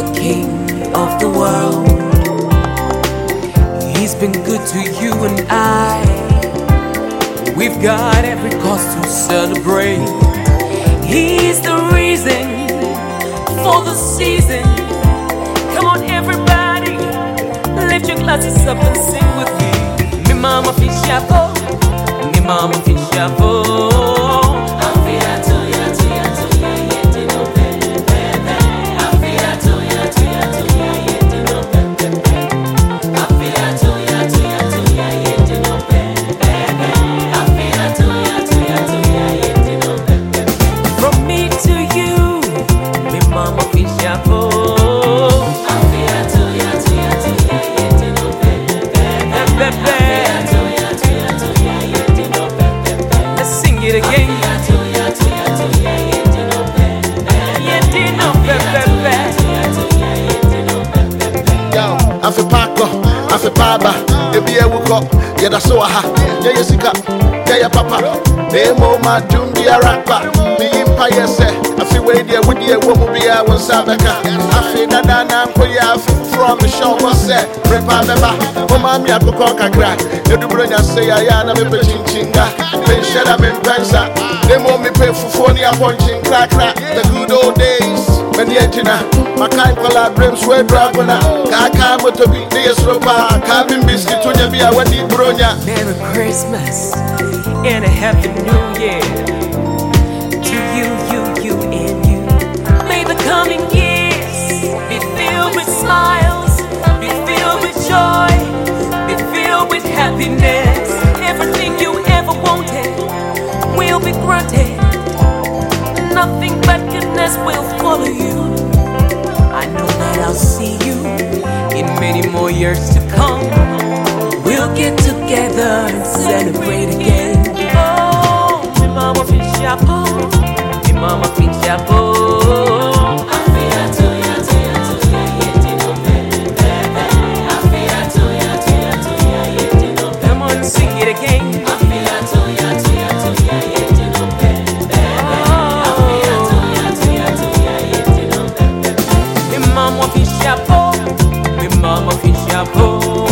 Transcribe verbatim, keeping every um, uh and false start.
the king of the world. He's been good to you and I. We've got every cause to celebrate. He's the reason for the season. Come on everybody, lift your glasses up and sing with me. Mi mama fi chapeau, mi mama fi chapeau. Afi Paco, Afi Baba, Ebi Ewuko, Yeda Soha, Yaya Sika, Yaya Papa, Nemo Madumbi Arapa, the Empire say, Afi Wadia Widia Wumubia was Sabaka, Afi Nadana, Koya from the show was said, Repa Beba, Omami Akoka Crack, Edubronya say Ayana Mepin Chinga, Penshada Mempensa, Nemo me pay for Fonia Ponchin Crack, the good old days. Menyentina, Makan Kola Brims, Way Dragona, Kaka Motobi, Deasropa, Cabin Biscuit, Tunya, Wadi Bronya. Merry Christmas and a Happy New Year to you, you, you, and you. May the coming years be filled with smiles, be filled with joy, be filled with happiness. Everything you ever wanted will be granted. Nothing but goodness will follow you. I know that I'll see you in many more years to come. We'll get together and celebrate again. Oh, mi mama fi chapeau, mi mama fi chapeau. Come on, sing it again. Mama fi chapeau,